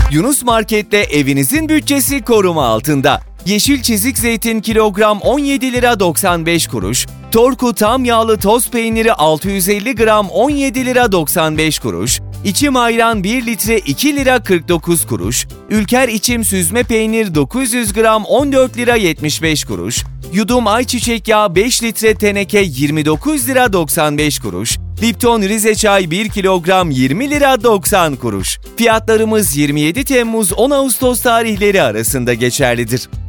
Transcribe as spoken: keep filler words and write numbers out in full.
Yunus Market'te evinizin bütçesi koruma altında. Yeşil çizik zeytin kilogram on yedi lira doksan beş kuruş, Torku tam yağlı toz peyniri altı yüz elli gram on yedi lira doksan beş kuruş, İçim ayran bir litre iki lira kırk dokuz kuruş, Ülker içim süzme peynir dokuz yüz gram on dört lira yetmiş beş kuruş, Yudum ayçiçek yağı beş litre teneke yirmi dokuz lira doksan beş kuruş, Lipton Rize çay bir kilogram yirmi lira doksan kuruş. Fiyatlarımız yirmi yedi Temmuz on Ağustos tarihleri arasında geçerlidir.